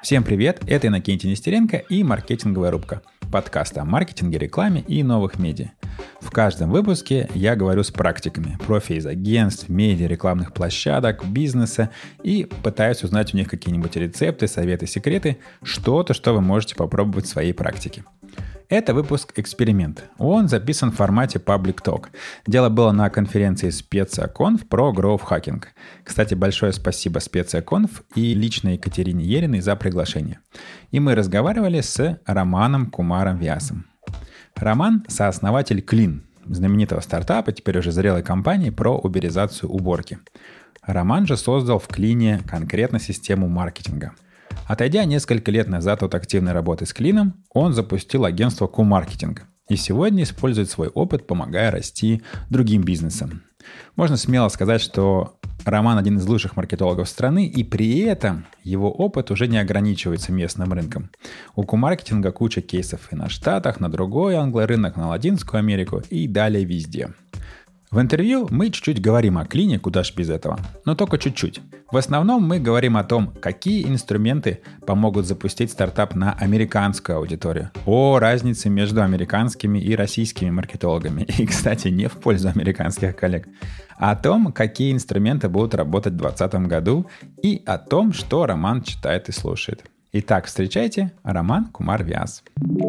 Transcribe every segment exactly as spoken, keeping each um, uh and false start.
Всем привет, это Иннокентий Нестеренко и «Маркетинговая рубка» – подкаст о маркетинге, рекламе и новых медиа. В каждом выпуске я говорю с практиками, профи из агентств, медиа, рекламных площадок, бизнеса и пытаюсь узнать у них какие-нибудь рецепты, советы, секреты, что-то, что вы можете попробовать в своей практике. Это выпуск «Эксперимент». Он записан в формате Public Talk. Дело было на конференции SpeziaConf про Growth Hacking. Кстати, большое спасибо SpeziaConf и лично Екатерине Ериной за приглашение. И мы разговаривали с Романом Кумаром Вьясом. Роман – сооснователь Clean, знаменитого стартапа, теперь уже зрелой компании про уберизацию уборки. Роман же создал в Clean конкретно систему маркетинга. Отойдя несколько лет назад от активной работы с Клином, он запустил агентство Q-маркетинг и сегодня использует свой опыт, помогая расти другим бизнесам. Можно смело сказать, что Роман один из лучших маркетологов страны, и при этом его опыт уже не ограничивается местным рынком. У Q-маркетинга куча кейсов и на Штатах, на другой англорынок, на Латинскую Америку и далее везде. В интервью мы чуть-чуть говорим о Клине, куда ж без этого, но только чуть-чуть. В основном мы говорим о том, какие инструменты помогут запустить стартап на американскую аудиторию, о разнице между американскими и российскими маркетологами, и, кстати, не в пользу американских коллег, о том, какие инструменты будут работать в двадцатом году, и о том, что Роман читает и слушает. Итак, встречайте, Роман Кумар Вьяс.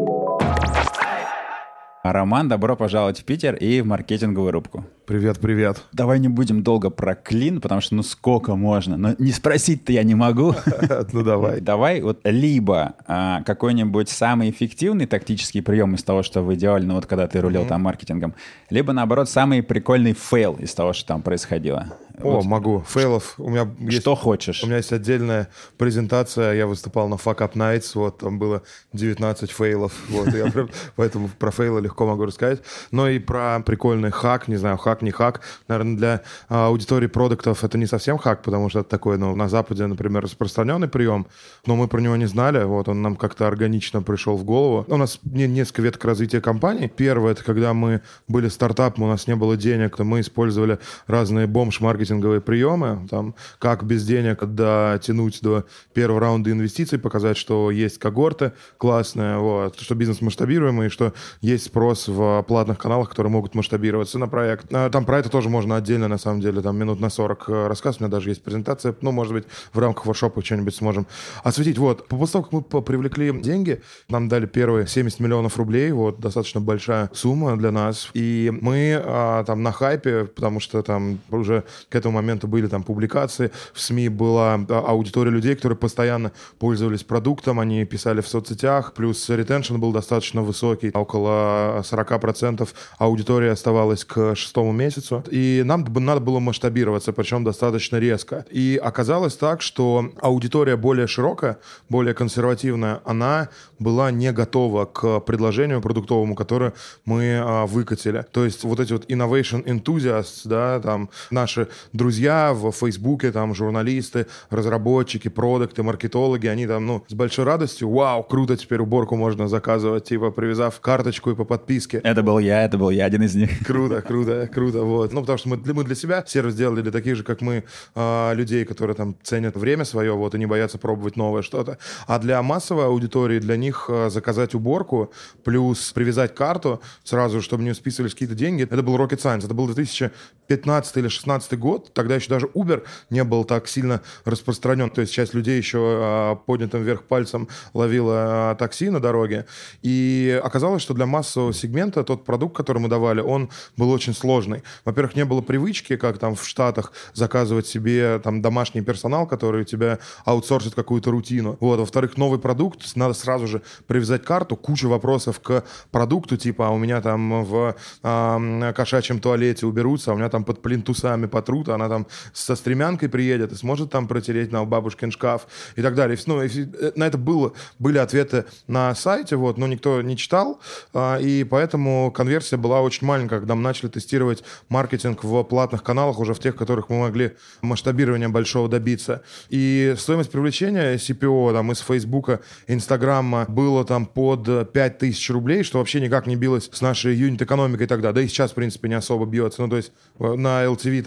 Роман, добро пожаловать в Питер и в маркетинговую рубку. Привет, привет. Давай не будем долго про Клин, потому что ну сколько можно. Но не спросить-то я не могу. Ну давай. Давай вот либо а, какой-нибудь самый эффективный тактический прием из того, что вы делали, ну вот когда ты рулил mm-hmm. там маркетингом, либо наоборот самый прикольный фейл из того, что там происходило. О, вот. Могу. Фейлов. У меня есть, что хочешь. У меня есть отдельная презентация. Я выступал на Fuck Up Nights. Вот там было девятнадцать фейлов. Вот, я прям, поэтому про фейлы легко могу рассказать. Но и про прикольный хак. Не знаю, хак, не хак. Наверное, для а, аудитории продуктов это не совсем хак, потому что это такой, ну, на Западе, например, распространенный прием. Но мы про него не знали. Вот он нам как-то органично пришел в голову. У нас несколько веток развития компании. Первое, это когда мы были стартапом, у нас не было денег, то мы использовали разные бомж-маркетинговые приемы, там, как без денег дотянуть до первого раунда инвестиций, показать, что есть когорты классные, вот, что бизнес масштабируемый, что есть спрос в платных каналах, которые могут масштабироваться на проект. Там про это тоже можно отдельно, на самом деле, там минут на сорок рассказывать, у меня даже есть презентация, ну, может быть, в рамках воркшопа что-нибудь сможем осветить. Вот, после того, как мы привлекли деньги, нам дали первые семьдесят миллионов рублей, вот, достаточно большая сумма для нас, и мы а, там на хайпе, потому что там уже к этому моменту были там публикации, в СМИ была аудитория людей, которые постоянно пользовались продуктом, они писали в соцсетях, плюс ретеншн был достаточно высокий, около сорок процентов аудитории оставалась к шестому месяцу, и нам надо было масштабироваться, причем достаточно резко. И оказалось так, что аудитория более широкая, более консервативная, она была не готова к предложению продуктовому, которое мы а, выкатили. То есть вот эти вот innovation enthusiasts, да, там наши друзья в Фейсбуке, там журналисты, разработчики, продукты, маркетологи, они там, ну, с большой радостью, вау, круто, теперь уборку можно заказывать, типа, привязав карточку и по подписке. Это был я, это был я, один из них. Круто, круто, круто, вот. Ну, потому что мы, мы для себя сервис сделали для таких же, как мы, э, людей, которые там ценят время свое, вот, и не боятся пробовать новое что-то. А для массовой аудитории, для них э, заказать уборку, плюс привязать карту сразу, чтобы не списывались какие-то деньги, это был rocket science. Это был две тысячи пятнадцатый или шестнадцатый год, тогда еще даже Uber не был так сильно распространен. То есть часть людей еще а, поднятым вверх пальцем ловила а, такси на дороге. И оказалось, что для массового сегмента тот продукт, который мы давали, он был очень сложный. Во-первых, не было привычки, как там в Штатах, заказывать себе там домашний персонал, который у тебя аутсорсит какую-то рутину. Вот. Во-вторых, новый продукт, надо сразу же привязать карту, куча вопросов к продукту, типа, а у меня там в а, кошачьем туалете уберутся, а у меня там под плинтусами потрут, она там со стремянкой приедет и сможет там протереть на бабушкин шкаф и так далее. Ну, на это было, были ответы на сайте, вот, но никто не читал, и поэтому конверсия была очень маленькая, когда мы начали тестировать маркетинг в платных каналах, уже в тех, в которых мы могли масштабирования большого добиться. И стоимость привлечения си пи о там, из Фейсбука, Инстаграма было там под пять тысяч рублей, что вообще никак не билось с нашей юнит-экономикой тогда, да и сейчас, в принципе, не особо бьется. Ну, то есть на эл ти ви там на рубеже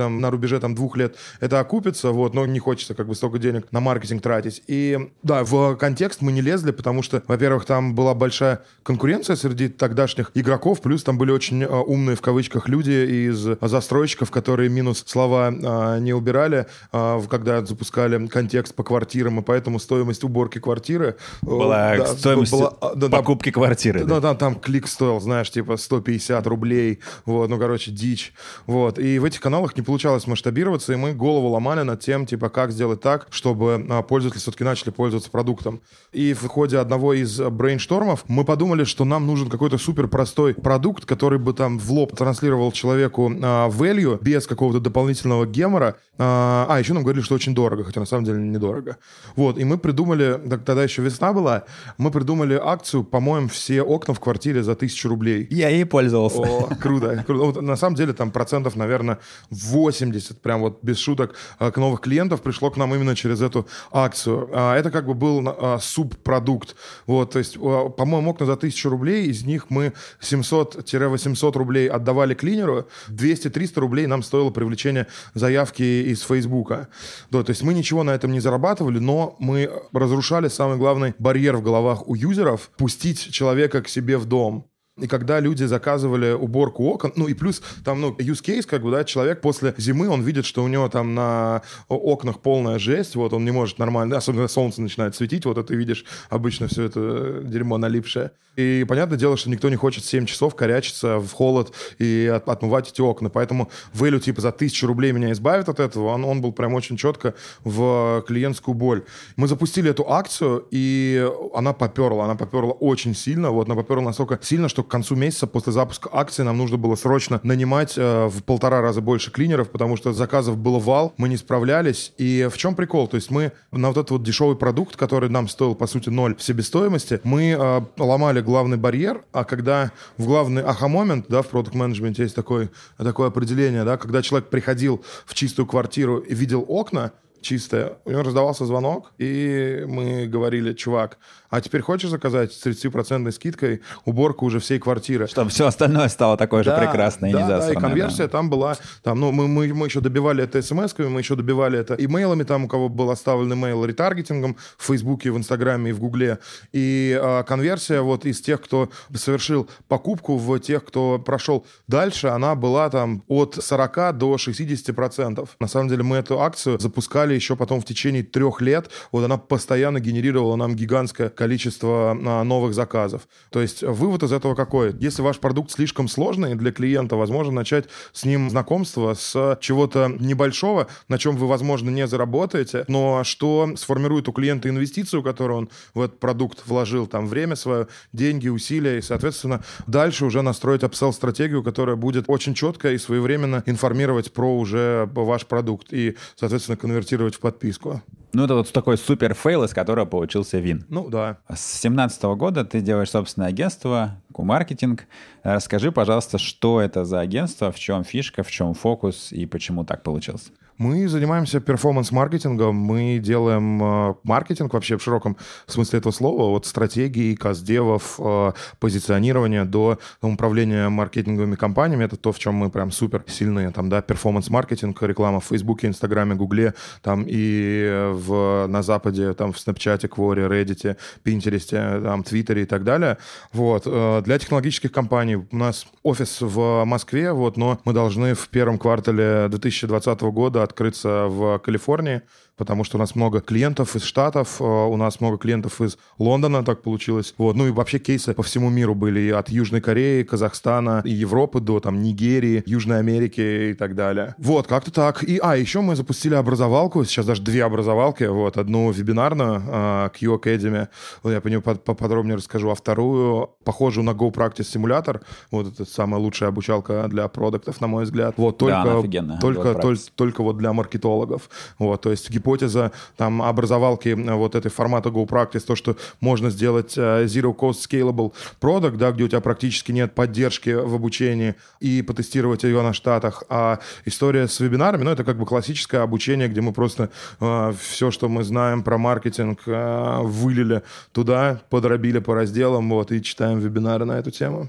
рубеже там двух лет это окупится, вот, но не хочется как бы столько денег на маркетинг тратить. И да, в контекст мы не лезли, потому что, во-первых, там была большая конкуренция среди тогдашних игроков, плюс там были очень э, умные в кавычках люди из застройщиков, которые минус слова э, не убирали, э, когда запускали контекст по квартирам, и поэтому стоимость уборки квартиры... Э, была да, стоимость была, да, покупки да, квартиры. Да, да, там клик стоил, знаешь, типа сто пятьдесят рублей, вот, ну, короче, дичь. Вот, и в этих каналах не получалось масштабироваться, и мы голову ломали над тем, типа, как сделать так, чтобы а, пользователи все-таки начали пользоваться продуктом. И в ходе одного из брейнштормов мы подумали, что нам нужен какой-то супер простой продукт, который бы там в лоб транслировал человеку а, value без какого-то дополнительного гемора. А, а, еще нам говорили, что очень дорого, хотя на самом деле недорого. Вот, и мы придумали, тогда еще весна была, мы придумали акцию «Помоем все окна в квартире за тысячу рублей». Я ей пользовался. О, круто, круто. Вот, на самом деле там процентов, наверное, восемьдесят, прям вот без шуток, к новых клиентов пришло к нам именно через эту акцию. Это как бы был субпродукт. Вот, то есть, по-моему, окна за тысячу рублей, из них мы семьсот-восемьсот рублей отдавали клинеру, двести-триста рублей нам стоило привлечение заявки из Фейсбука. Да, то есть мы ничего на этом не зарабатывали, но мы разрушали самый главный барьер в головах у юзеров — пустить человека к себе в дом. И когда люди заказывали уборку окон, ну и плюс там, ну, use case, как бы, да, человек после зимы, он видит, что у него там на окнах полная жесть, вот, он не может нормально, особенно солнце начинает светить, вот, это ты видишь обычно все это дерьмо налипшее. И понятное дело, что никто не хочет семь часов корячиться в холод и от, отмывать эти окна, поэтому value типа за тысячу рублей меня избавит от этого, он, он был прям очень четко в клиентскую боль. Мы запустили эту акцию, и она поперла, она поперла очень сильно, вот, она поперла настолько сильно, что к концу месяца после запуска акции нам нужно было срочно нанимать э, в полтора раза больше клинеров, потому что заказов было вал, мы не справлялись. И в чем прикол? То есть мы на вот этот вот дешевый продукт, который нам стоил, по сути, ноль в себестоимости, мы э, ломали главный барьер, а когда в главный аха-момент, да, в продакт-менеджменте есть такое, такое определение, да, когда человек приходил в чистую квартиру и видел окна чистое, у него раздавался звонок, и мы говорили: чувак, а теперь хочешь заказать с тридцать процентов скидкой уборку уже всей квартиры? Чтобы все остальное стало такое да, же прекрасное да, и не засранное. Да, и конверсия да. там была, там, ну, мы, мы, мы еще добивали это смс-ками, мы еще добивали это имейлами, там, у кого был оставлен имейл, ретаргетингом в Фейсбуке, в Инстаграме и в Гугле. И а, конверсия вот из тех, кто совершил покупку, в тех, кто прошел дальше, она была там от сорока до шестидесяти процентов. На самом деле мы эту акцию запускали еще потом в течение трех лет. Вот она постоянно генерировала нам гигантское количество а, новых заказов. То есть вывод из этого какой? Если ваш продукт слишком сложный для клиента, возможно, начать с ним знакомство с чего-то небольшого, на чем вы, возможно, не заработаете, но что сформирует у клиента инвестицию, которую он в этот продукт вложил, там, время свое, деньги, усилия, и, соответственно, дальше уже настроить апселл-стратегию, которая будет очень четко и своевременно информировать про уже ваш продукт и, соответственно, конвертировать в подписку. Ну, это вот такой супер фейл, из которого получился Вин. Ну, да. С две тысячи семнадцатого года ты делаешь собственное агентство, Q-маркетинг. Расскажи, пожалуйста, что это за агентство, в чем фишка, в чем фокус и почему так получилось? Мы занимаемся перформанс-маркетингом, мы делаем э, маркетинг вообще в широком смысле этого слова, от стратегии, каздевов, э, позиционирования до управления маркетинговыми компаниями. Это то, в чем мы прям супер сильные. Там, да, перформанс-маркетинг, реклама в Фейсбуке, Инстаграме, Гугле, там и в, на Западе, там в Снапчате, Кворе, Реддите, Пинтересте, там, Твиттере и так далее. Вот. Э, для технологических компаний у нас офис в Москве, вот, но мы должны в первом квартале две тысячи двадцатого года открыться в Калифорнии, потому что у нас много клиентов из Штатов, у нас много клиентов из Лондона, так получилось. Вот. Ну и вообще кейсы по всему миру были и от Южной Кореи, Казахстана и Европы до там Нигерии, Южной Америки и так далее. Вот, как-то так. И, а, еще мы запустили образовалку, сейчас даже две образовалки, вот, одну вебинарную, uh, Q Academy, я по ней поподробнее расскажу, а вторую, похожую на Go Practice симулятор, вот это самая лучшая обучалка для продуктов, на мой взгляд. Вот, только, да, офигенно. только, только, только вот для маркетологов. Вот, то есть гипотеза там образовалки вот этой формата Go Practice, то, что можно сделать Zero Cost Scalable Product, да, где у тебя практически нет поддержки в обучении, и потестировать ее на Штатах. А история с вебинарами, ну, это как бы классическое обучение, где мы просто э, все, что мы знаем про маркетинг, э, вылили туда, подробили по разделам, вот, и читаем вебинары на эту тему.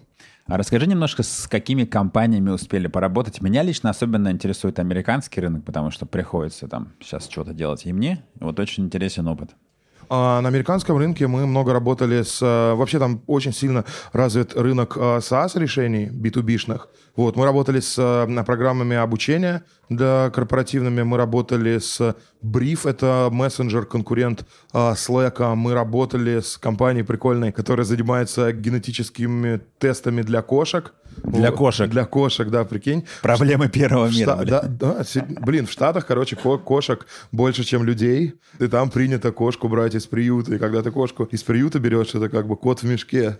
А расскажи немножко, с какими компаниями успели поработать. Меня лично особенно интересует американский рынок, потому что приходится там сейчас что-то делать и мне. Вот очень интересен опыт. А на американском рынке мы много работали с... Вообще там очень сильно развит рынок SaaS-решений би ту би-шных. Вот, мы работали с программами обучения для корпоративными, мы работали с Brief, это мессенджер, конкурент Slack. Мы работали с компанией прикольной, которая занимается генетическими тестами для кошек. Для вот, кошек? Для кошек, да, прикинь. Проблемы первого мира. Шта- да, да, блин, в Штатах, короче, ко- кошек больше, чем людей. И там принято кошку брать из приюта. И когда ты кошку из приюта берешь, это как бы кот в мешке.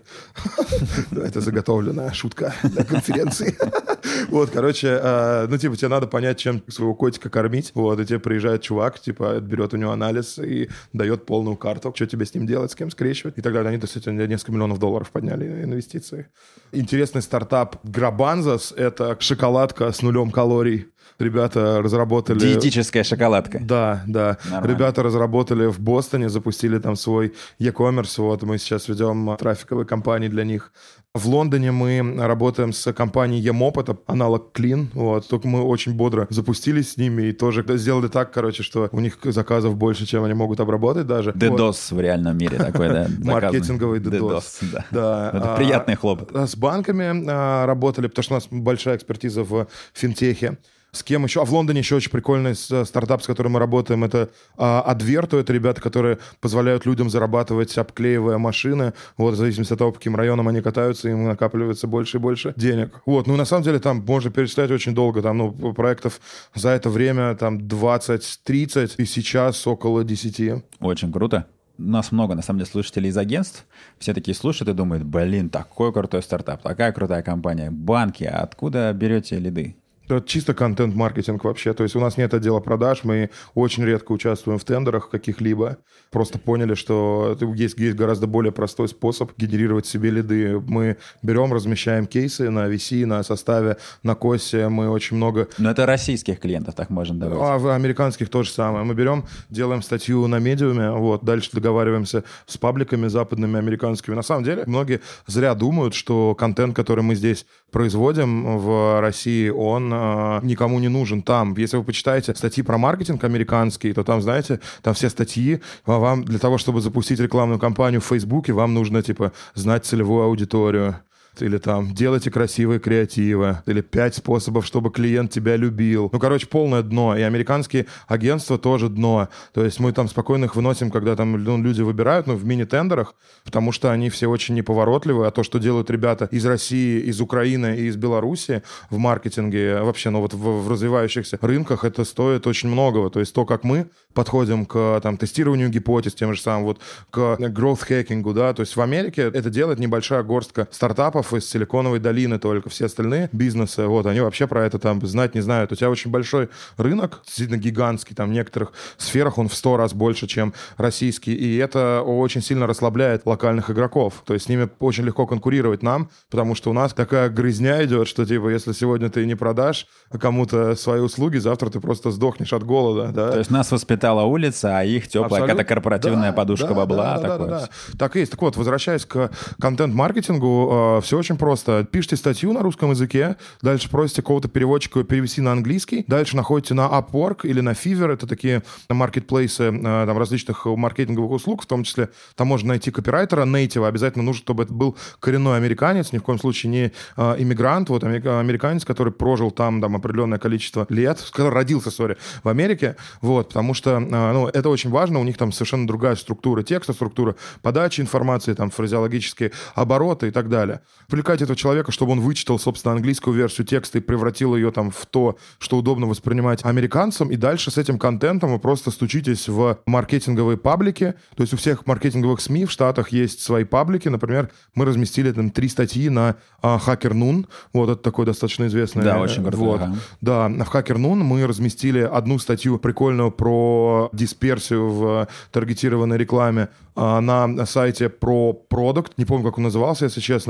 Это заготовленная шутка для конференции. Вот, короче, ну, типа, тебе надо понять, чем своего котика кормить. Вот, и тебе приезжает чувак, типа, берет у него анализ и дает полную карту, что тебе с ним делать, с кем скрещивать. И так далее. Они, то есть, несколько миллионов долларов подняли инвестиции. Интересный стартап Grabanzas — это шоколадка с нулем калорий. Ребята разработали... Диетическая шоколадка. Да, да. Нормально. Ребята разработали в Бостоне, запустили там свой e-commerce. Вот мы сейчас ведем трафиковые кампании для них. В Лондоне мы работаем с компанией Emop, это аналог Clean. Вот. Только мы очень бодро запустились с ними и тоже сделали так, короче, что у них заказов больше, чем они могут обработать даже. ддос вот. В реальном мире такой, да? Маркетинговый ддос. Да. Это приятный хлопот. С банками работали, потому что у нас большая экспертиза в финтехе. С кем еще? А в Лондоне еще очень прикольный стартап, с которым мы работаем, это Adverto. Это ребята, которые позволяют людям зарабатывать, обклеивая машины. Вот, в зависимости от того, по каким районам они катаются, им накапливается больше и больше денег. Вот, ну, на самом деле, там можно перечислять очень долго. Там, ну, проектов за это время там двадцать-тридцать, и сейчас около десяти. Очень круто. У нас много, на самом деле, слушателей из агентств. Все такие слушают и думают, блин, такой крутой стартап, такая крутая компания. Банки, а откуда берете лиды? Это чисто контент-маркетинг вообще. То есть у нас нет отдела продаж, мы очень редко участвуем в тендерах каких-либо. Просто поняли, что есть, есть гораздо более простой способ генерировать себе лиды. Мы берем, размещаем кейсы на ви си, на составе, на косе. Мы очень много... Но это российских клиентов, так можно добавить. А в американских то же самое. Мы берем, делаем статью на медиуме, вот, дальше договариваемся с пабликами западными, американскими. На самом деле, многие зря думают, что контент, который мы здесь производим в России, он никому не нужен там. Если вы почитаете статьи про маркетинг американские, то там, знаете, там все статьи, вам для того, чтобы запустить рекламную кампанию в Фейсбуке, вам нужно, типа, знать целевую аудиторию. Или там делайте красивые креативы, или пять способов, чтобы клиент тебя любил. Ну, короче, полное дно. И американские агентства тоже дно. То есть мы там спокойно их выносим, когда там ну, люди выбирают, ну, в мини-тендерах, потому что они все очень неповоротливые. А то, что делают ребята из России, из Украины и из Беларуси в маркетинге, вообще, ну, вот в, в развивающихся рынках это стоит очень многого. То есть то, как мы подходим к там, тестированию гипотез, тем же самым, вот, к growth-хакингу, да, то есть в Америке это делает небольшая горстка стартапов из Силиконовой долины только. Все остальные бизнесы, вот, они вообще про это там знать не знают. У тебя очень большой рынок, действительно гигантский, там в некоторых сферах он в сто раз больше, чем российский, и это очень сильно расслабляет локальных игроков. То есть с ними очень легко конкурировать нам, потому что у нас такая грызня идет, что, типа, если сегодня ты не продашь кому-то свои услуги, завтра ты просто сдохнешь от голода, да. То есть нас воспитала улица, а их теплая какая-то корпоративная да, подушка да, бабла. Да, да, такое. Да, да, да. Так и есть. Так вот, возвращаясь к контент-маркетингу, э, все очень просто. Пишите статью на русском языке, дальше просите кого-то переводчика перевести на английский, дальше находите на Upwork или на Fiverr, это такие маркетплейсы там, различных маркетинговых услуг, в том числе там можно найти копирайтера, нейтива, обязательно нужно, чтобы это был коренной американец, ни в коем случае не а, иммигрант, вот американец, который прожил там, там определенное количество лет, который родился, сори, в Америке, вот, потому что а, ну, это очень важно, у них там совершенно другая структура текста, структура подачи информации, там фразеологические обороты и так далее. Привлекать этого человека, чтобы он вычитал, собственно, английскую версию текста и превратил ее там в то, что удобно воспринимать американцам, и дальше с этим контентом вы просто стучитесь в маркетинговые паблики. То есть у всех маркетинговых СМИ в Штатах есть свои паблики. Например, мы разместили там три статьи на а, Hacker Noon. Вот это такой достаточно известный. Да, очень круто. Вот. Ага. Да, в Hacker Noon мы разместили одну статью прикольную про дисперсию в таргетированной рекламе а, на сайте про продукт. Не помню, как он назывался, если честно.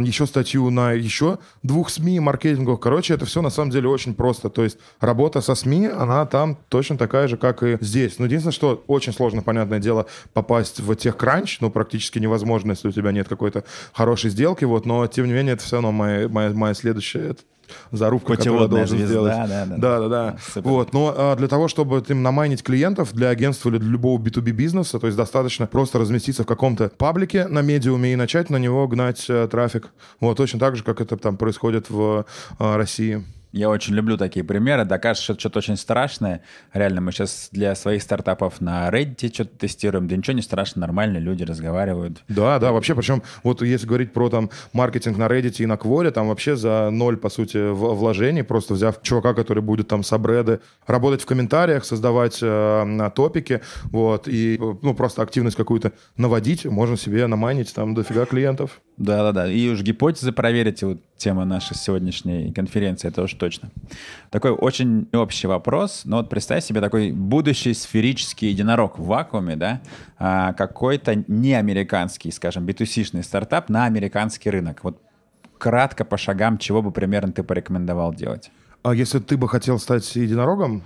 еще статью на еще двух СМИ маркетинговых. Короче, это все на самом деле очень просто. То есть работа со СМИ, она там точно такая же, как и здесь. Но единственное, что очень сложно, понятное дело, попасть в TechCrunch, ну, практически невозможно, если у тебя нет какой-то хорошей сделки, вот, но, тем не менее, это все равно моя, моя, моя следующая зарубка, которую я должен звезда, сделать. Да, да, да. да, да, да. Вот. Но а, для того, чтобы им намайнить клиентов для агентства или для любого би ту би бизнеса, то есть достаточно просто разместиться в каком-то паблике на медиуме и начать на него гнать а, трафик. Вот, точно так же, как это там происходит в а, России. Я очень люблю такие примеры. Докажешь, что это что-то очень страшное. Реально, мы сейчас для своих стартапов на Reddit что-то тестируем. Да ничего не страшно, нормально, люди разговаривают. Да, да, вообще, причем вот если говорить про там маркетинг на Reddit и на Quora, там вообще за ноль, по сути, вложений, просто взяв чувака, который будет там сабреды, работать в комментариях, создавать э, топики, вот, и ну просто активность какую-то наводить, можно себе намайнить там дофига клиентов. Да-да-да, и уж гипотезы проверить, вот тема нашей сегодняшней конференции, это уж точно. Такой очень общий вопрос, но вот представь себе такой будущий сферический единорог в вакууме, да, а, какой-то неамериканский, скажем, би ту си-шный стартап на американский рынок. Вот кратко по шагам, чего бы примерно ты порекомендовал делать? А если ты бы хотел стать единорогом?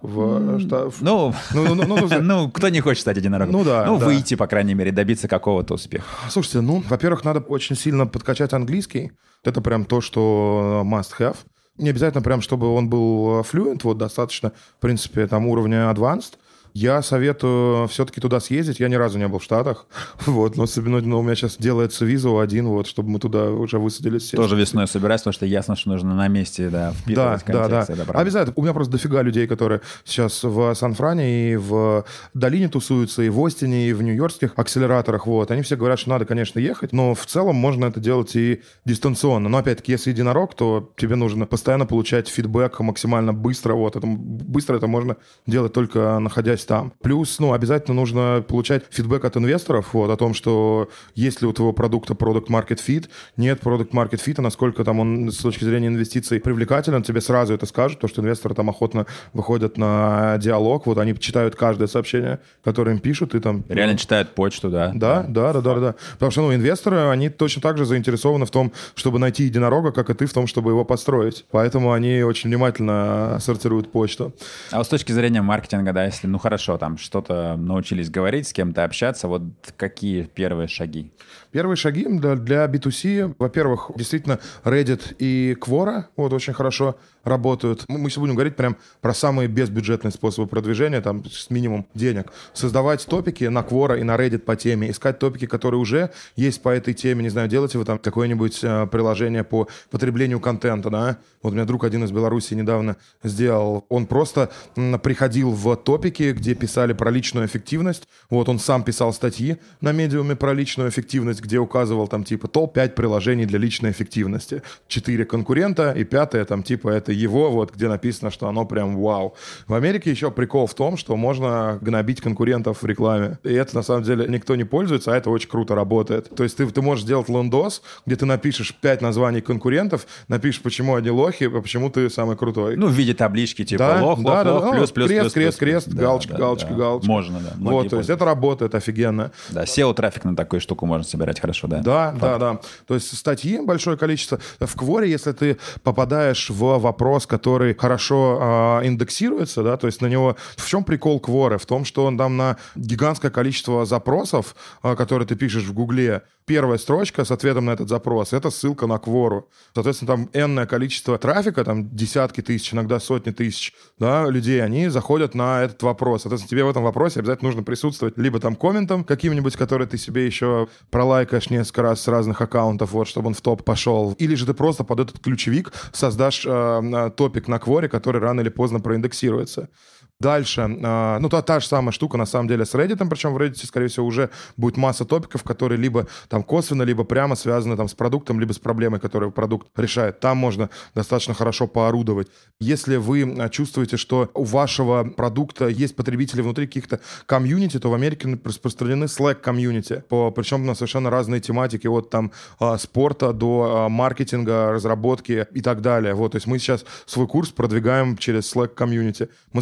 В, что, в... Ну, ну, ну, ну, ну, ну, кто не хочет стать единорогом? Ну, да, ну да. выйти, по крайней мере, добиться какого-то успеха. Слушайте, ну, во-первых, надо очень сильно подкачать английский. Это прям то, что must have. Не обязательно прям, чтобы он был fluent, вот достаточно, в принципе, там уровня advanced. Я советую все-таки туда съездить. Я ни разу не был в Штатах. Вот, но особенно но у меня сейчас делается виза один, вот, чтобы мы туда уже высадились. Все. Тоже весной собираюсь, потому что ясно, что нужно на месте, да, впитывать да, контекст. Да, да, обязательно. У меня просто дофига людей, которые сейчас в Сан-Фране и в долине тусуются, и в Остине, и в нью-йоркских акселераторах. Вот. Они все говорят, что надо, конечно, ехать, но в целом можно это делать и дистанционно. Но опять-таки, если единорог, то тебе нужно постоянно получать фидбэк максимально быстро. Вот. Это, быстро это можно делать только находясь там. Плюс, ну, обязательно нужно получать фидбэк от инвесторов вот, о том, что есть ли у твоего продукта product market fit, нет product market fit, насколько там он с точки зрения инвестиций привлекателен, тебе сразу это скажут, потому что инвесторы там охотно выходят на диалог, вот они читают каждое сообщение, которое им пишут, и там... Реально читают почту, да? Да, да, да, да, да, да. Потому что, ну, инвесторы, они точно так же заинтересованы в том, чтобы найти единорога, как и ты, в том, чтобы его построить. Поэтому они очень внимательно сортируют почту. А вот с точки зрения маркетинга, да, если, ну, хорошо, там что-то научились говорить, с кем-то общаться, вот какие первые шаги? Первые шаги для, для би ту си, во-первых, действительно, Reddit и Quora вот очень хорошо работают. Мы сейчас будем говорить прям про самые безбюджетные способы продвижения, там, с минимум денег. Создавать топики на Quora и на Reddit по теме, искать топики, которые уже есть по этой теме, не знаю, делаете вы там какое-нибудь э, приложение по потреблению контента, да? Вот у меня друг один из Беларуси недавно сделал. Он просто м, приходил в топики, где писали про личную эффективность. Вот он сам писал статьи на медиуме про личную эффективность, где указывал там типа топ пять приложений для личной эффективности. Четыре конкурента и пятое там типа это его, вот где написано, что оно прям вау. В Америке еще прикол в том, что можно гнобить конкурентов в рекламе. И это на самом деле никто не пользуется, а это очень круто работает. То есть ты, ты можешь сделать лендос, где ты напишешь пять названий конкурентов, напишешь, почему они лохи, а почему ты самый крутой. Ну, в виде таблички типа да, лох, да, лох, да, лох, да, плюс, плюс, крест, плюс, крест, плюс, крест, плюс. галочка, да, галочка, да. галочка. Можно, да. Вот, то есть это работает офигенно. Да, сео-трафик на такую штуку можно собирать хорошо, да. Да, Факт. да, да. То есть статьи большое количество. В Quora, если ты попадаешь в вопрос, который хорошо э, индексируется, да, то есть на него... В чем прикол Quora? В том, что он там на гигантское количество запросов, э, которые ты пишешь в Гугле, первая строчка с ответом на этот запрос — это ссылка на Quora. Соответственно, там энное количество трафика, там десятки тысяч, иногда сотни тысяч, да, людей, они заходят на этот вопрос. Соответственно, тебе в этом вопросе обязательно нужно присутствовать либо там комментом каким-нибудь, который ты себе еще пролайкаешь несколько раз с разных аккаунтов, вот, чтобы он в топ пошел. Или же ты просто под этот ключевик создашь э, топик на Quora, который рано или поздно проиндексируется. Дальше, э, ну, та, та же самая штука, на самом деле, с Reddit, причем в Reddit, скорее всего, уже будет масса топиков, которые либо там косвенно, либо прямо связаны там с продуктом, либо с проблемой, которую продукт решает. Там можно достаточно хорошо поорудовать. Если вы чувствуете, что у вашего продукта есть потребители внутри каких-то комьюнити, то в Америке распространены Slack-комьюнити, по, причем на совершенно разные тематики, от там э, спорта до э, маркетинга, разработки и так далее. Вот, то есть мы сейчас свой курс продвигаем через Slack-комьюнити. Мы заходим к ним,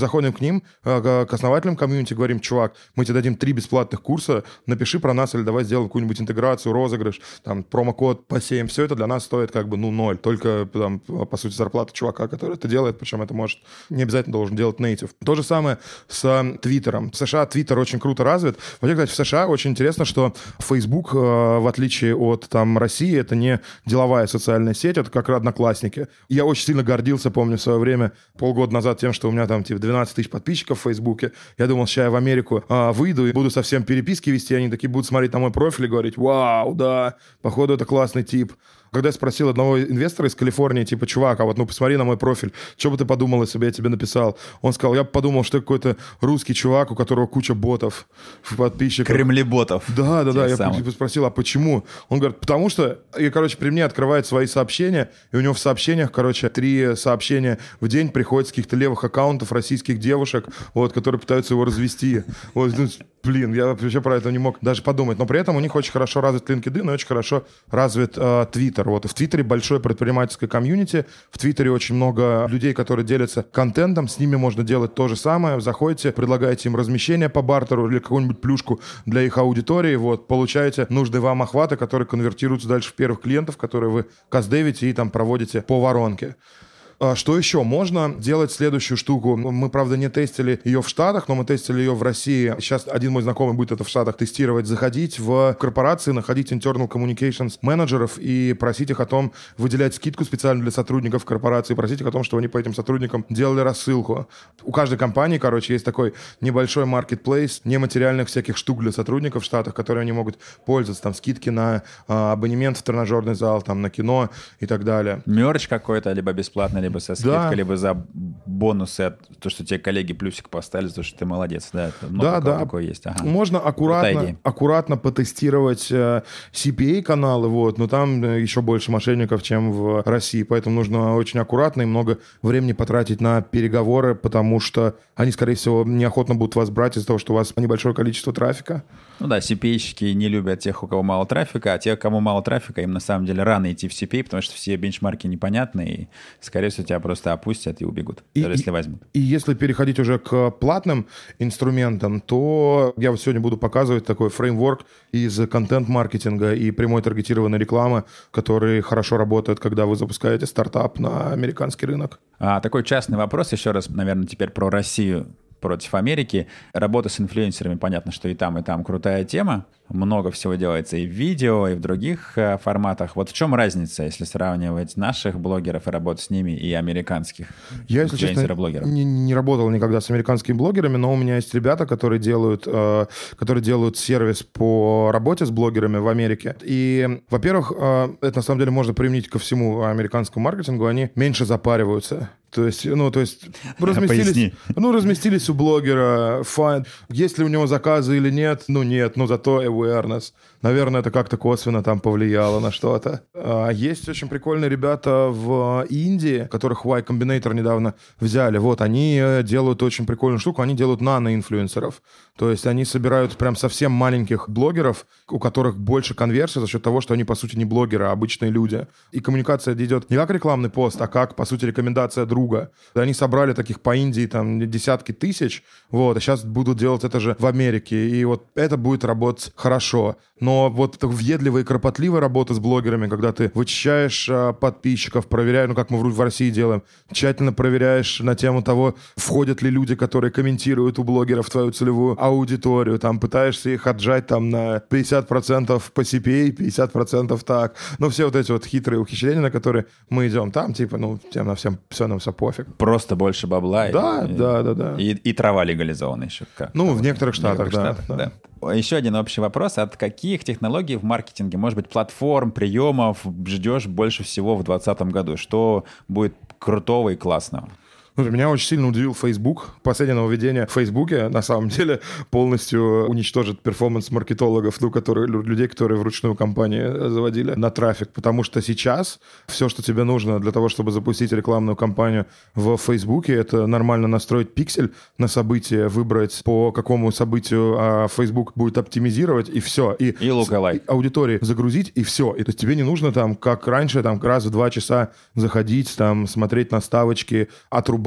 звоним э, к основателям комьюнити, говорим: чувак, мы тебе дадим три бесплатных курса, напиши про нас или давай сделаем какую-нибудь интеграцию, розыгрыш, там, промокод посеем. Все это для нас стоит как бы, ну, ноль. Только, там, по сути, зарплата чувака, который это делает, причем это может, не обязательно должен делать нейтив. То же самое с Твиттером. В США Твиттер очень круто развит. Вообще, кстати, в США очень интересно, что Facebook, в отличие от там России, это не деловая социальная сеть, это как Одноклассники. Я очень сильно гордился, помню, в свое время, полгода назад, тем, что у меня там типа двенадцать тысяч подписчиков в Фейсбуке. Я думал, сейчас я в Америку а, выйду и буду совсем переписки вести, они такие будут смотреть на мой профиль и говорить: вау, да, походу это классный тип. Когда я спросил одного инвестора из Калифорнии, типа: чувак, а вот ну посмотри на мой профиль, что бы ты подумал, если бы я тебе написал? Он сказал: я бы подумал, что какой-то русский чувак, у которого куча ботов в подписчиках. Кремлеботов. Да, да, да. Я самых. спросил: а почему? Он говорит: потому что, и, короче, при мне открывает свои сообщения, и у него в сообщениях, короче, три сообщения в день приходят с каких-то левых аккаунтов российских девушек, вот, которые пытаются его развести. Вот, ну, блин, я вообще про это не мог даже подумать. Но при этом у них очень хорошо развит LinkedIn и очень хорошо развит э, Twitter. Вот. И в Твиттере большое предпринимательское комьюнити. В Твиттере очень много людей, которые делятся контентом. С ними можно делать то же самое. Заходите, предлагаете им размещение по бартеру или какую-нибудь плюшку для их аудитории. Вот. Получаете нужные вам охваты, которые конвертируются дальше в первых клиентов, которые вы каздевите и там проводите по воронке. Что еще? Можно делать следующую штуку. Мы, правда, не тестили ее в Штатах, но мы тестили ее в России. Сейчас один мой знакомый будет это в Штатах тестировать. Заходить в корпорации, находить internal communications менеджеров и просить их о том, выделять скидку специально для сотрудников корпорации, просить их о том, чтобы они по этим сотрудникам делали рассылку. У каждой компании, короче, есть такой небольшой marketplace нематериальных всяких штук для сотрудников в Штатах, которые они могут пользоваться. Там скидки на а, абонемент в тренажерный зал, там, на кино и так далее. Мерч какой-то, либо бесплатно, либо либо со скидкой, да. либо за бонусы, то, что тебе коллеги плюсик поставили, то, что ты молодец. Да, это да, да. такое есть. Ага. Можно аккуратно, аккуратно потестировать э, си пи эй-каналы, вот, но там еще больше мошенников, чем в России, поэтому нужно очень аккуратно и много времени потратить на переговоры, потому что они, скорее всего, неохотно будут вас брать из-за того, что у вас небольшое количество трафика. Ну да, си пи эй-щики не любят тех, у кого мало трафика, а те, кому мало трафика, им на самом деле рано идти в си пи эй, потому что все бенчмарки непонятны, и, скорее всего, тебя просто опустят и убегут, и, даже если возьмут. И если переходить уже к платным инструментам, то я вот сегодня буду показывать такой фреймворк из контент-маркетинга и прямой таргетированной рекламы, который хорошо работает, когда вы запускаете стартап на американский рынок. А, такой частный вопрос, еще раз, наверное, теперь про Россию против Америки. Работа с инфлюенсерами, понятно, что и там, и там крутая тема. Много всего делается и в видео, и в других э, форматах. Вот в чем разница, если сравнивать наших блогеров и работу с ними, и американских Я, если честно, не, не работал никогда с американскими блогерами, но у меня есть ребята, которые делают, э, которые делают сервис по работе с блогерами в Америке. И, во-первых, э, это на самом деле можно применить ко всему американскому маркетингу. Они меньше запариваются. То есть, ну, то есть разместились, ну, разместились у блогера, fine. Есть ли у него заказы или нет? Ну, нет, но зато awareness. Наверное, это как-то косвенно там повлияло на что-то. А есть очень прикольные ребята в Индии, которых Y Combinator недавно взяли. Вот, они делают очень прикольную штуку, они делают нано-инфлюенсеров. То есть они собирают прям совсем маленьких блогеров, у которых больше конверсии за счет того, что они, по сути, не блогеры, а обычные люди. И коммуникация идет не как рекламный пост, а как, по сути, рекомендация друга. Они собрали таких по Индии там десятки тысяч, вот, а сейчас будут делать это же в Америке. И вот это будет работать хорошо. Но вот въедливая и кропотливая работа с блогерами, когда ты вычищаешь а, подписчиков, проверяешь, ну, как мы в, в России делаем, тщательно проверяешь на тему того, входят ли люди, которые комментируют у блогеров твою целевую аудиторию, там, пытаешься их отжать там на пятьдесят процентов по си пи эй, пятьдесят процентов так. Ну, все вот эти вот хитрые ухищрения, на которые мы идем, там, типа, ну, тем на всем, все нам все пофиг. Просто больше бабла. Да, и, да, да, да. И, и трава легализована еще. Как, ну, в некоторых штатах, в некоторых да, штатах, да. да. Еще один общий вопрос. От каких технологий в маркетинге, может быть, платформ, приемов ждешь больше всего в двадцатом году? Что будет крутого и классного? Меня очень сильно удивил Facebook. Последнее нововведение в Фейсбуке, на самом деле, полностью уничтожит перформанс маркетологов, ну, которые, людей, которые вручную кампании заводили на трафик. Потому что сейчас все, что тебе нужно для того, чтобы запустить рекламную кампанию в Фейсбуке, это нормально настроить пиксель на событие, выбрать, по какому событию а, Facebook будет оптимизировать, и все. И, и lookalike. Аудитории загрузить, и все. И то есть тебе не нужно там, как раньше, там раз в два часа заходить, там, смотреть на ставочки, отрубать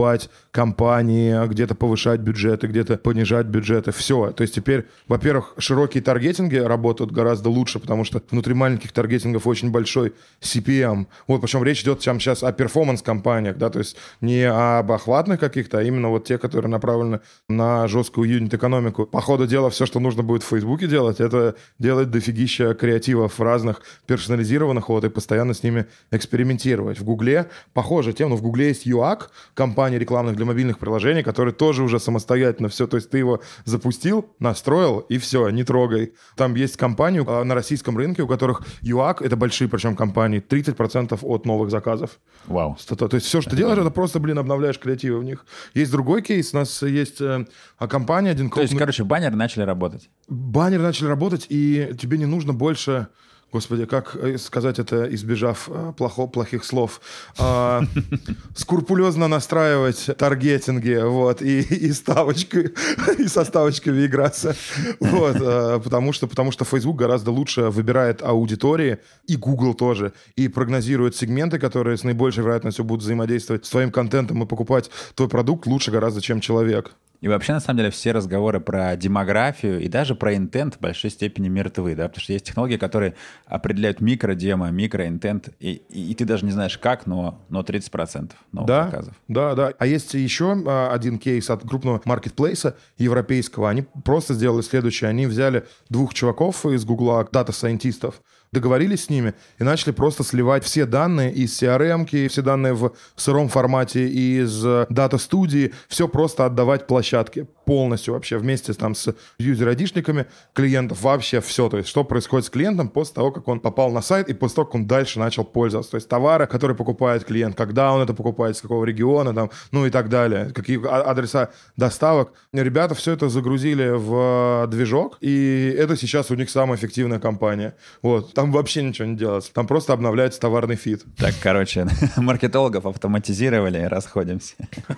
покупать компании, где-то повышать бюджеты, где-то понижать бюджеты. Все. То есть теперь, во-первых, широкие таргетинги работают гораздо лучше, потому что внутри маленьких таргетингов очень большой си пи эм. Вот, причем речь идет там сейчас о перформанс-компаниях, да, то есть не об охватных каких-то, а именно вот те, которые направлены на жесткую юнит-экономику. По ходу дела все, что нужно будет в Фейсбуке делать, это делать дофигища креативов разных персонализированных, вот, и постоянно с ними экспериментировать. В Гугле похоже тем, но в Гугле есть ю эй си, компания рекламных для мобильных приложений, который тоже уже самостоятельно все, то есть ты его запустил, настроил, и все, не трогай. Там есть компании э, на российском рынке, у которых ю эй си, это большие причем компании, тридцать процентов от новых заказов. Вау. То есть все, что ты делаешь, это просто, блин, обновляешь креативы в них. Есть другой кейс, у нас есть э, компания один крупный... То есть, короче, баннеры начали работать. Баннеры начали работать, и тебе не нужно больше... Господи, как сказать это, избежав плохо, плохих слов? А, скрупулезно настраивать таргетинги, вот, и, и ставочкой, и со ставочками играться. Вот, а, потому, что, потому что Facebook гораздо лучше выбирает аудитории, и Google тоже, и прогнозирует сегменты, которые с наибольшей вероятностью будут взаимодействовать с твоим контентом и покупать твой продукт лучше гораздо, чем человек. И вообще, на самом деле, все разговоры про демографию и даже про интент в большой степени мертвы, да, потому что есть технологии, которые определяют микро-демо, микро-интент, и, и, и ты даже не знаешь как, но, но тридцать процентов новых да, заказов. Да, да. А есть еще а, один кейс от крупного маркетплейса европейского. Они просто сделали следующее. Они взяли двух чуваков из Гугла, дата-сайентистов, договорились с ними и начали просто сливать все данные из си ар эм-ки, все данные в сыром формате из дата-студии, все просто отдавать площадке полностью вообще вместе там с юзер-айдишниками клиентов, вообще все. То есть что происходит с клиентом после того, как он попал на сайт и после того, как он дальше начал пользоваться. То есть товары, которые покупает клиент, когда он это покупает, с какого региона, там, ну и так далее, какие адреса доставок. Ребята все это загрузили в движок, и это сейчас у них самая эффективная кампания. Вот. Там вообще ничего не делается. Там просто обновляется товарный фид. Так, короче, маркетологов автоматизировали и расходимся.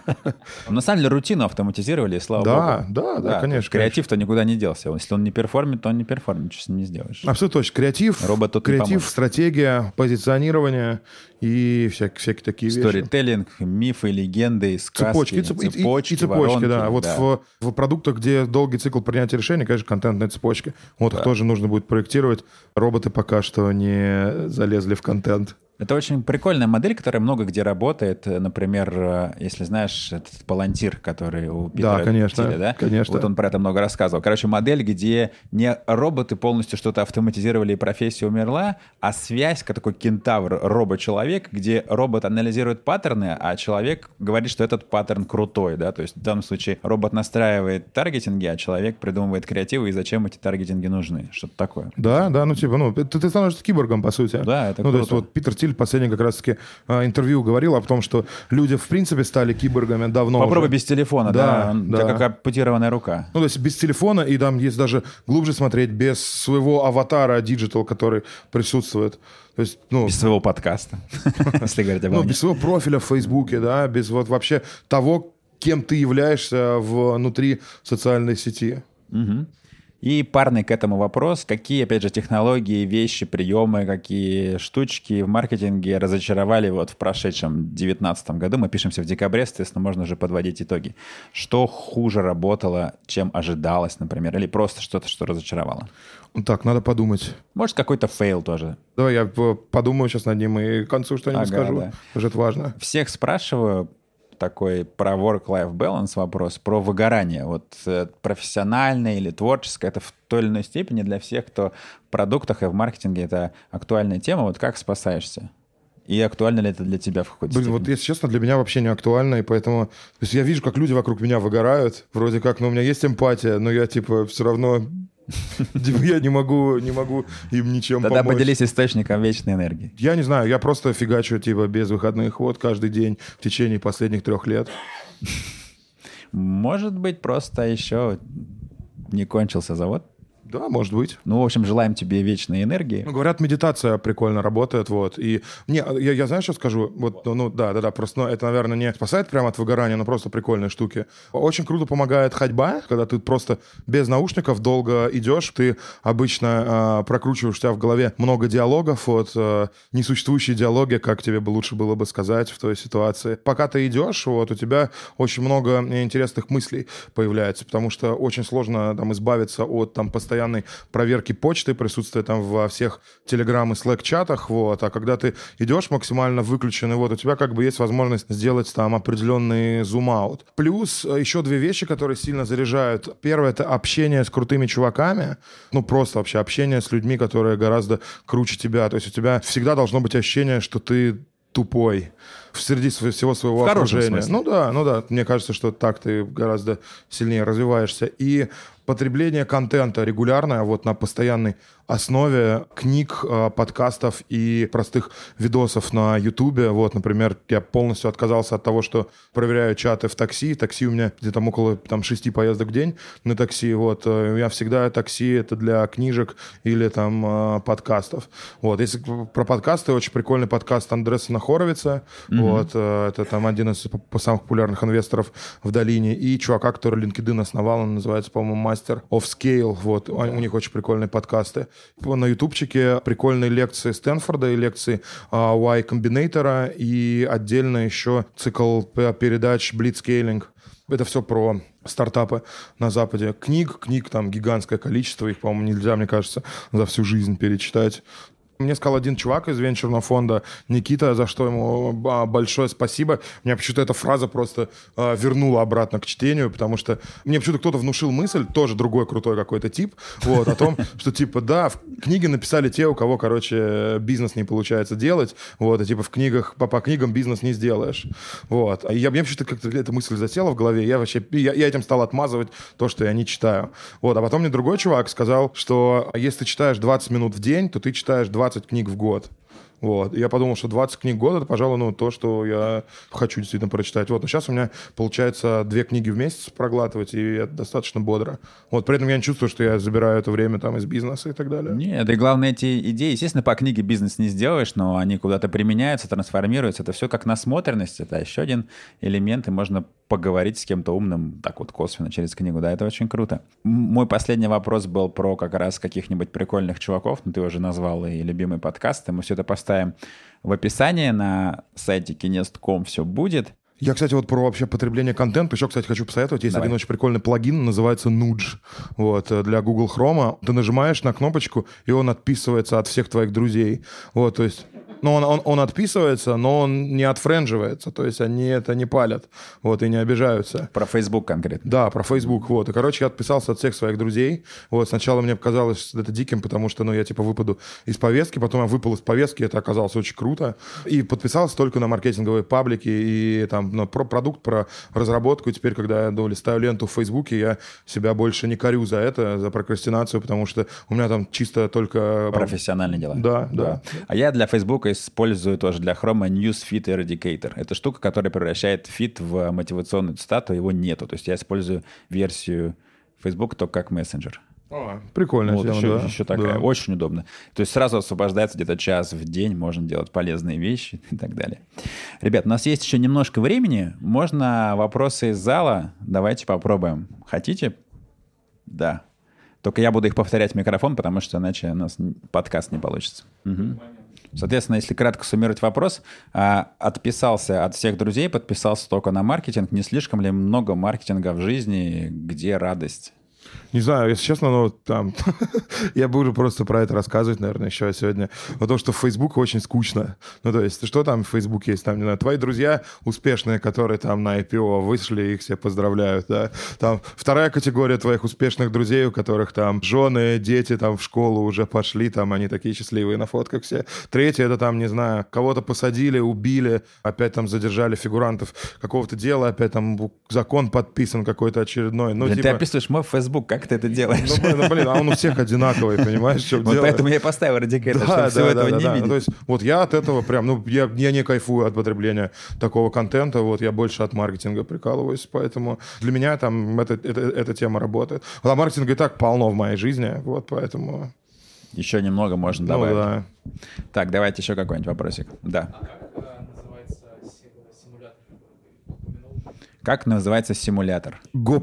На самом деле рутину автоматизировали, и слава да, богу. Да, да, да, конечно. Креатив-то никуда не делся. Если он не перформит, то он не перформит, ничего с ним не сделаешь. Абсолютно точно. Креатив, Робот тут креатив, стратегия, позиционирование и всякие, всякие такие вещи. Сторителлинг, мифы, легенды, сказки, цепочки, и, цепочки, и, и цепочки, воронки, да. Вот да. В, в продуктах, где долгий цикл принятия решений, конечно, контентные цепочки. Вот да. Их тоже нужно будет проектировать. Роботы пока что не залезли в контент. Это очень прикольная модель, которая много где работает. Например, если знаешь, этот Палантир, который у Питера да, конечно, Тиля, да? конечно. Вот он про это много рассказывал. Короче, модель, где не роботы полностью что-то автоматизировали и профессия умерла, а связь, как такой кентавр, робот-человек, где робот анализирует паттерны, а человек говорит, что этот паттерн крутой, да? То есть в данном случае робот настраивает таргетинги, а человек придумывает креативы, и зачем эти таргетинги нужны. Что-то такое. Да, да, ну типа, ну, ты, ты становишься киборгом, по сути. Да, это ну, круто. То есть вот Питер Тиль последнее как раз-таки а, интервью говорил о том, что люди в принципе стали киборгами давно. Попробуй уже. без телефона, да, да, да. Как ампутированная рука. Ну, то есть без телефона, и там есть даже глубже смотреть, без своего аватара диджитал, который присутствует. То есть, ну, без своего подкаста, если говорить об этом. Ну, без своего профиля в Фейсбуке, да, без вот вообще того, кем ты являешься внутри социальной сети. Угу. И парный к этому вопрос, какие, опять же, технологии, вещи, приемы, какие штучки в маркетинге разочаровали вот в прошедшем девятнадцатом году. Мы пишемся в декабре, соответственно, можно уже подводить итоги. Что хуже работало, чем ожидалось, например, или просто что-то, что разочаровало? Так, надо подумать. Может, какой-то фейл тоже. Давай я подумаю сейчас над ним и к концу что-нибудь ага, скажу. Да. Уже это важно. Всех спрашиваю, такой про work-life balance вопрос, про выгорание. Вот э, профессиональное или творческое, это в той или иной степени для всех, кто в продуктах и в маркетинге это актуальная тема. Вот как спасаешься? И актуально ли это для тебя в какой-то Блин, степени? Вот если честно, для меня вообще не актуально, и поэтому... То есть я вижу, как люди вокруг меня выгорают, вроде как, ну, у меня есть эмпатия, но я, типа, все равно... Я не могу, не могу им ничем Тогда помочь. Тогда поделись источником вечной энергии. Я не знаю, я просто фигачу типа без выходных вот каждый день в течение последних трех лет. Может быть, просто еще не кончился завод? Да, может быть. Ну, в общем, желаем тебе вечной энергии. Ну, говорят, медитация прикольно работает, вот. И не, я, я знаю, что скажу? Вот, ну, да, да, да, просто ну, это, наверное, не спасает прямо от выгорания, но просто прикольные штуки. Очень круто помогает ходьба, когда ты просто без наушников долго идешь, ты обычно э, прокручиваешь у тебя в голове много диалогов, вот, э, несуществующие диалоги, как тебе бы лучше было бы сказать в той ситуации. Пока ты идешь, вот, у тебя очень много интересных мыслей появляется, потому что очень сложно там избавиться от там постоянно постоянной проверки почты, присутствия там во всех Telegram и Slack-чатах, вот, а когда ты идешь максимально выключенный, вот, у тебя как бы есть возможность сделать там определенный зум-аут. Плюс еще две вещи, которые сильно заряжают. Первое — это общение с крутыми чуваками, ну, просто вообще общение с людьми, которые гораздо круче тебя, то есть у тебя всегда должно быть ощущение, что ты тупой среди всего своего в окружения. Смысле. Ну да, ну да, мне кажется, что так ты гораздо сильнее развиваешься. И потребление контента регулярное, вот на постоянной основе книг, подкастов и простых видосов на Ютубе. Вот, например, я полностью отказался от того, что проверяю чаты в такси. Такси у меня где-то около там, шести поездок в день на такси. Вот, я всегда такси — это для книжек или там подкастов. Вот, если про подкасты, очень прикольный подкаст Андресена Хоровица. Mm-hmm. Вот, это там один из самых популярных инвесторов в долине. И чувака, который LinkedIn основал, он называется, по-моему, Master of Scale. Вот, у них очень прикольные подкасты. На ютубчике прикольные лекции Стэнфорда и лекции uh, Y Combinator, и отдельно еще цикл передач Blitzscaling. Это все про стартапы на Западе. Книг, книг там гигантское количество, их, по-моему, нельзя, мне кажется, за всю жизнь перечитать. Мне сказал один чувак из венчурного фонда, Никита, за что ему большое спасибо. Меня почему-то эта фраза просто э, вернула обратно к чтению, потому что мне почему-то кто-то внушил мысль, тоже другой крутой какой-то тип, вот, о том, что типа да, в книге написали те, у кого, короче, бизнес не получается делать, вот, и типа в книгах, по, по книгам бизнес не сделаешь. Вот. И я, мне почему-то как-то эта мысль засела в голове, я вообще, я, я этим стал отмазывать то, что я не читаю. Вот. А потом мне другой чувак сказал, что если ты читаешь двадцать минут в день, то ты читаешь двадцать книг в год. Вот. И я подумал, что двадцать книг в год — это, пожалуй, ну, то, что я хочу действительно прочитать. Вот. Но сейчас у меня получается две книги в месяц проглатывать, и это достаточно бодро. Вот. При этом я не чувствую, что я забираю это время там из бизнеса и так далее. Нет, и главное, эти идеи, естественно, по книге бизнес не сделаешь, но они куда-то применяются, трансформируются. Это все как насмотренность. Это еще один элемент, и можно поговорить с кем-то умным так вот косвенно через книгу. Да, это очень круто. Мой последний вопрос был про как раз каких-нибудь прикольных чуваков. Ну, ты уже назвал и любимый подкаст. И мы все это поставим в описании на сайте кинест точка ком. Все будет. Я, кстати, вот про вообще потребление контента еще, кстати, хочу посоветовать. Есть Давай. один очень прикольный плагин, называется Nudge, вот, для Google Chrome. Ты нажимаешь на кнопочку, и он отписывается от всех твоих друзей. Вот, то есть... Ну, он, он, он отписывается, но он не отфрендживается, то есть они это не палят, вот, и не обижаются. Про Facebook конкретно. Да, про Facebook, вот. И, короче, я отписался от всех своих друзей. Вот, сначала мне показалось это диким, потому что, ну, я, типа, выпаду из повестки, потом я выпал из повестки, это оказалось очень круто. И подписался только на маркетинговые паблики и, там, на про продукт, про разработку. И теперь, когда я, ну, листаю ленту в Фейсбуке, я себя больше не корю за это, за прокрастинацию, потому что у меня там чисто только... Профессиональные дела. Да, да. да. А я для Facebook использую тоже для Chrome Newsfeed Eradicator. Это штука, которая превращает фид в мотивационную цитату, его нету. То есть я использую версию Facebook только как мессенджер. А, прикольная вот, тема, еще, да. еще такая, да. Очень удобно. То есть сразу освобождается где-то час в день, можно делать полезные вещи и так далее. Ребят, у нас есть еще немножко времени. Можно вопросы из зала? Давайте попробуем. Хотите? Да. Только я буду их повторять в микрофон, потому что иначе у нас подкаст не получится. Угу. Соответственно, если кратко суммировать вопрос, отписался от всех друзей, подписался только на маркетинг. Не слишком ли много маркетинга в жизни? Где радость? Не знаю, если честно, но там я буду просто про это рассказывать, наверное, еще сегодня. Потому что в Facebook очень скучно. Ну, то есть, что там в Facebook есть? Там, не знаю, твои друзья успешные, которые там на ай пи о вышли, их все поздравляют, да. Там вторая категория твоих успешных друзей, у которых там жены, дети там в школу уже пошли, там они такие счастливые на фотках все. Третья — это там, не знаю, кого-то посадили, убили, опять там задержали фигурантов какого-то дела, опять там закон подписан какой-то очередной. Ну, Блин, типа... Ты описываешь мой Facebook как ты это делаешь? Ну, ну, блин, а он у всех одинаковый, понимаешь, что Вот поэтому я поставил радикейтер, да, чтобы да, всего да, этого да, не да. видеть. То есть вот я от этого прям, ну, я, я не кайфую от потребления такого контента, вот я больше от маркетинга прикалываюсь, поэтому для меня там это, это, эта тема работает. А маркетинга и так полно в моей жизни, вот поэтому... Еще немного можно Ну, добавить. да. Так, давайте еще какой-нибудь вопросик. Да. А как э, называется симулятор, который ты упомянул? Как называется симулятор?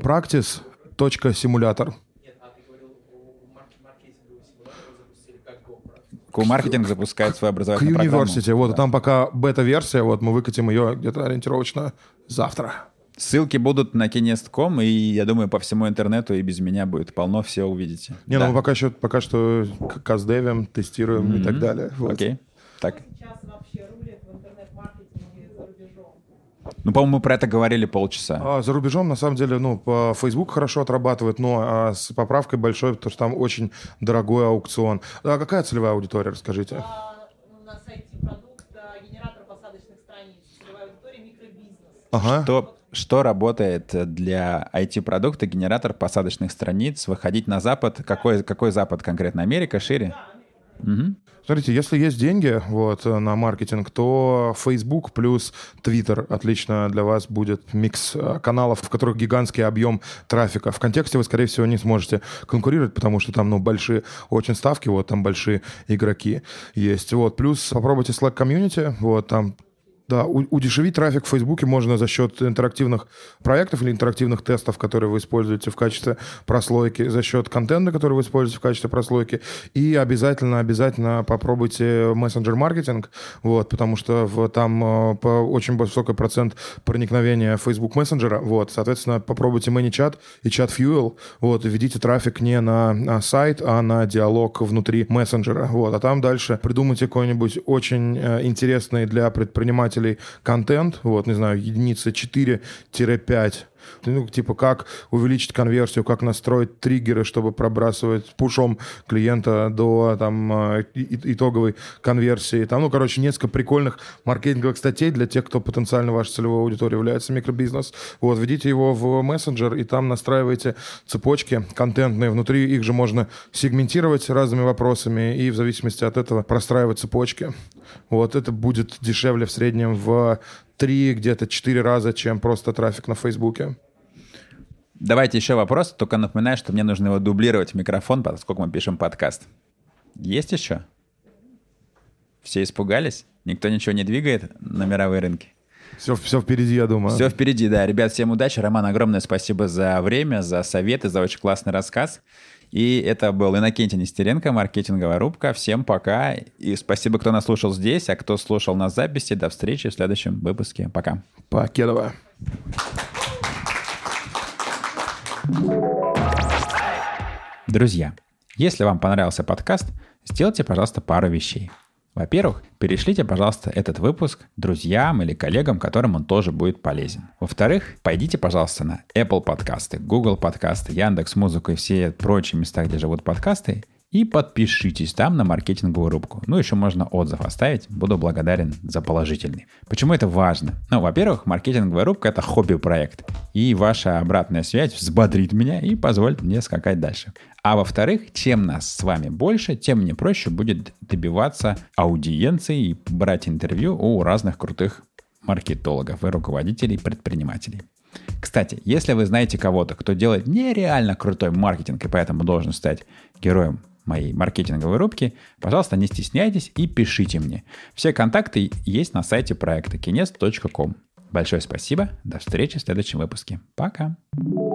GoPractice.simulator. Нет, а ты говорил, у марк- маркетингового симулятора запустили как GoPro. Q-маркетинг запускает свою образовательную программу. Q-University, вот, Да. и там пока бета-версия, вот, мы выкатим ее где-то ориентировочно завтра. Ссылки будут на кинест точка ком, и я думаю, по всему интернету и без меня будет полно, все увидите. Не, Да. ну мы пока еще пока что каздевим, тестируем Мгм. и так далее. Вот. Окей. Так. Сейчас вообще рулит в интернет-маркетинге за рубежом? Ну, по-моему, мы про это говорили полчаса. А за рубежом, на самом деле, ну, по Facebook хорошо отрабатывает, но а с поправкой большой, потому что там очень дорогой аукцион. А какая целевая аудитория, расскажите? А, у нас сайте продукт, а, генератор посадочных страниц, целевая аудитория, микробизнес. Ага. Что, что работает для ай ти-продукта, генератор посадочных страниц, выходить на Запад? Какой, какой Запад конкретно? Америка, шире? Мгм. Смотрите, если есть деньги вот, на маркетинг, то Facebook плюс Twitter отлично для вас будет микс э, каналов, в которых гигантский объем трафика. В контексте вы, скорее всего, не сможете конкурировать, потому что там ну, большие очень ставки, вот, там большие игроки есть. Вот. Плюс попробуйте Slack Community, вот, там да, у- удешевить трафик в Фейсбуке можно за счет интерактивных проектов или интерактивных тестов, которые вы используете в качестве прослойки, за счет контента, который вы используете в качестве прослойки. И обязательно, обязательно попробуйте мессенджер-маркетинг, вот, потому что в, там э, по очень высокий процент проникновения Facebook мессенджера. Вот, соответственно, попробуйте ManyChat и ChatFuel, вот, и введите трафик не на, на сайт, а на диалог внутри мессенджера. Вот, а там дальше придумайте какой-нибудь очень э, интересный для предпринимателей контент, вот, не знаю, единица четыре-пять, ну, типа, как увеличить конверсию, как настроить триггеры, чтобы пробрасывать пушом клиента до там э, и- итоговой конверсии. Там, ну, короче, несколько прикольных маркетинговых статей для тех, кто потенциально вашей целевой аудиторией является микробизнес. Вот, введите его в мессенджер, и там настраиваете цепочки контентные. Внутри их же можно сегментировать разными вопросами и в зависимости от этого простраивать цепочки. Вот, это будет дешевле в среднем в три, где-то четыре раза, чем просто трафик на Фейсбуке. Давайте еще вопрос, только напоминаю, что мне нужно его дублировать в микрофон, поскольку мы пишем подкаст. Есть еще? Все испугались? Никто ничего не двигает на мировые рынки? Все, все впереди, я думаю. Все впереди, да. Ребят, всем удачи. Роман, огромное спасибо за время, за советы, за очень классный рассказ. И это был Иннокентий Нестеренко, маркетинговая рубка. Всем пока. И спасибо, кто нас слушал здесь, а кто слушал на записи. До встречи в следующем выпуске. Пока. Покедова. Друзья, если вам понравился подкаст, сделайте, пожалуйста, пару вещей. Во-первых, перешлите, пожалуйста, этот выпуск друзьям или коллегам, которым он тоже будет полезен. Во-вторых, пойдите, пожалуйста, на Apple подкасты, Google подкасты, Яндекс.Музыку и все прочие места, где живут подкасты, и подпишитесь там на маркетинговую рубку. Ну, еще можно отзыв оставить. Буду благодарен за положительный. Почему это важно? Ну, во-первых, маркетинговая рубка — это хобби-проект. И ваша обратная связь взбодрит меня и позволит мне скакать дальше. А во-вторых, чем нас с вами больше, тем мне проще будет добиваться аудиенции и брать интервью у разных крутых маркетологов и руководителей предпринимателей. Кстати, если вы знаете кого-то, кто делает нереально крутой маркетинг и поэтому должен стать героем моей маркетинговой рубки, пожалуйста, не стесняйтесь и пишите мне. Все контакты есть на сайте проекта кинест точка ком. Большое спасибо. До встречи в следующем выпуске. Пока.